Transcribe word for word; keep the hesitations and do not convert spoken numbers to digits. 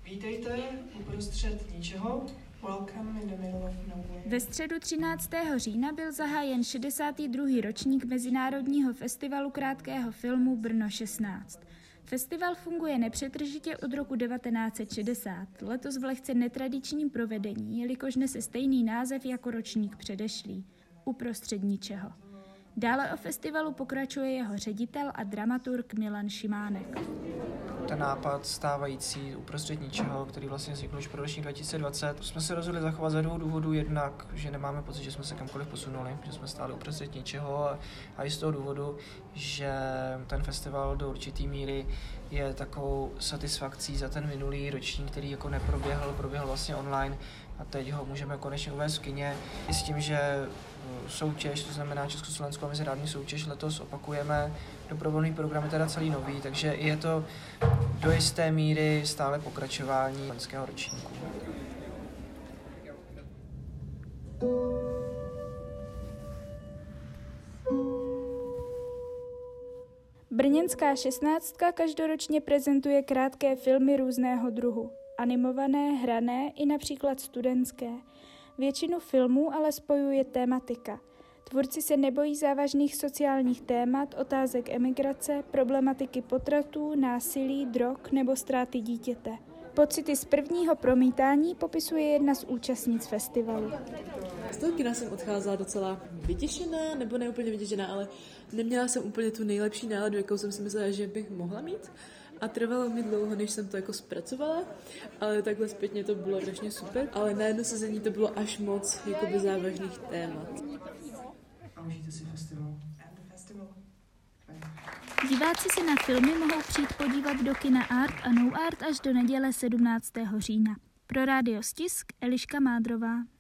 Vítejte uprostřed ničeho. Welcome in the middle of nowhere. Ve středu třináctého října byl zahájen šedesátý druhý ročník Mezinárodního festivalu krátkého filmu Brno šestnáct. Festival funguje nepřetržitě od roku devatenáct set šedesát, letos v lehce netradičním provedení, jelikož nese stejný název jako ročník předešlý, Uprostřed ničeho. Dále o festivalu pokračuje jeho ředitel a dramaturg Milan Šimánek. Ten nápad stávající Uprostřed ničeho, který vlastně vznikl už pro ročník dva tisíce dvacet, jsme se rozhodli zachovat za dvou důvodů. Jednak, že nemáme pocit, že jsme se kamkoliv posunuli, že jsme stáli uprostřed ničeho, a, a i z toho důvodu, že ten festival do určitý míry je takovou satisfakcí za ten minulý ročník, který jako neproběhl, proběhl vlastně online a teď ho můžeme konečně uvést v kině. I s tím, že soutěž, to znamená Československou mezinárodní soutěž, letos opakujeme, doprovodný program je teda celý nový, takže je to do jisté míry stále pokračování loňského ročníku. Brněnská šestnáctka každoročně prezentuje krátké filmy různého druhu. Animované, hrané i například studentské. Většinu filmů ale spojuje tematika. Tvůrci se nebojí závažných sociálních témat, otázek emigrace, problematiky potratů, násilí, drog nebo ztráty dítěte. Pocity z prvního promítání popisuje jedna z účastnic festivalu. Z toho kina jsem odcházela docela vytěšená, nebo ne úplně vytěšená, ale neměla jsem úplně tu nejlepší náladu, jakou jsem si myslela, že bych mohla mít. A trvalo mi dlouho, než jsem to jako zpracovala, ale takhle zpětně to bylo strašně super. Ale na jedno sezení to bylo až moc jakoby závažných témat. A užijte si festival. Diváci se na filmy mohou přijít podívat do kina Art a No Art až do neděle sedmnáctého října. Pro Rádio Stisk Eliška Mádrová.